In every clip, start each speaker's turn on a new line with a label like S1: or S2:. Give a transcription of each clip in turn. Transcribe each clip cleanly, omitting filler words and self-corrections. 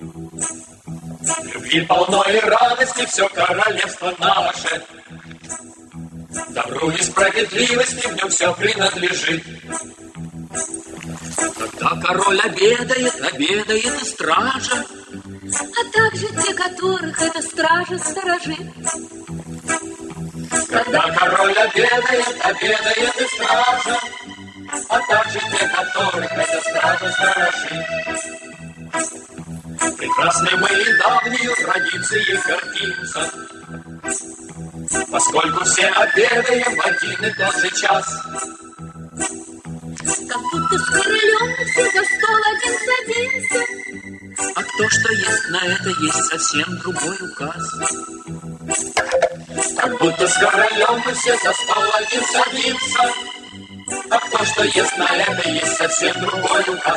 S1: Любви полно и радости все королевство наше. Добру и справедливости в нем все принадлежит. Когда король обедает, обедает и стража,
S2: а также те, которых эта стража сторожит.
S1: Когда король обедает, обедает и стража, а также те, которых эта стража сторожит. Прекрасны мы и давнею традицией гордимся, поскольку все обедаем в один и тот же час.
S2: Как будто с королем мы все за стол один садимся.
S1: А кто что ест, на это есть совсем другой указ. Как будто с королем мы все за стол один садимся. А кто что ест, на это есть совсем другой указ.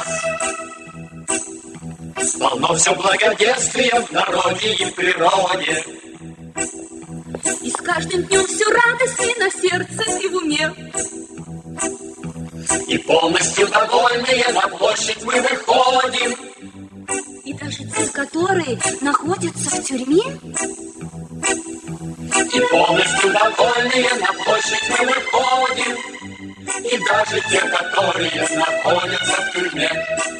S1: Полно все благоденствия в народе и природе.
S2: И с каждым днем все радостней на сердце и в уме.
S1: И полностью довольные на площадь мы выходим.
S2: И даже те, которые находятся в тюрьме.
S1: И полностью довольные на площадь мы выходим. И даже те, которые находятся в тюрьме.